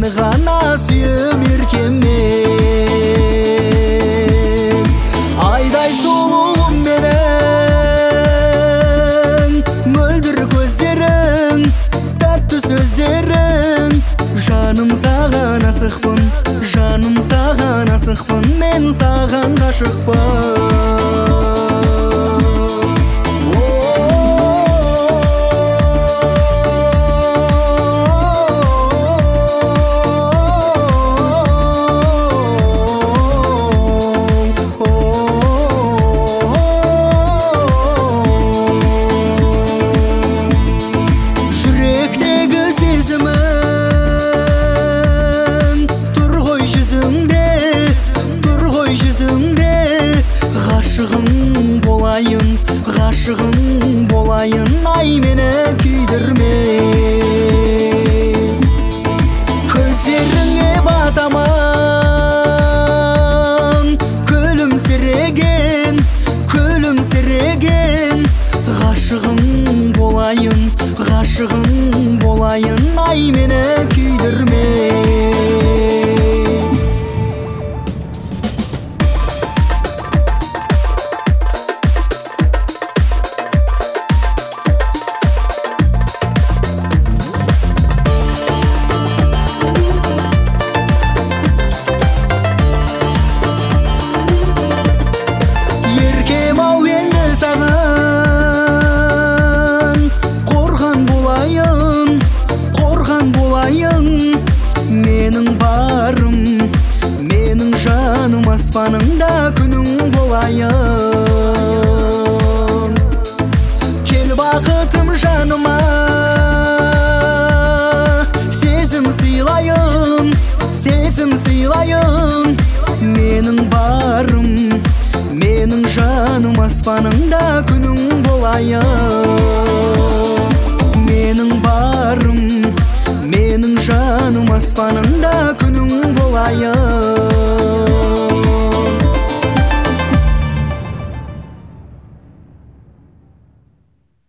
ғана сүйем еркеммен. Айдай сұлуым менің, мөлдір көздерің, тәтті сөздерің. Жаным саған асықпын, жаным саған асықпын, мен саған ғашықпын. Ғашығың болайын, ай мені күйдірме. Көздеріңе батамын, күлімсіреген, күлімсіреген. Ғашығың болайын, ай мені күйдірме. Менің барым, менің жаным, аспаныңда күнің болайын. Кел бақытым жаныма, сезім сыйлайын, сезім сыйлайын. Менің барым, менің жаным, аспаныңда күнің болайын. Менің барым, менің жаным, аспаныңда күнің болайын.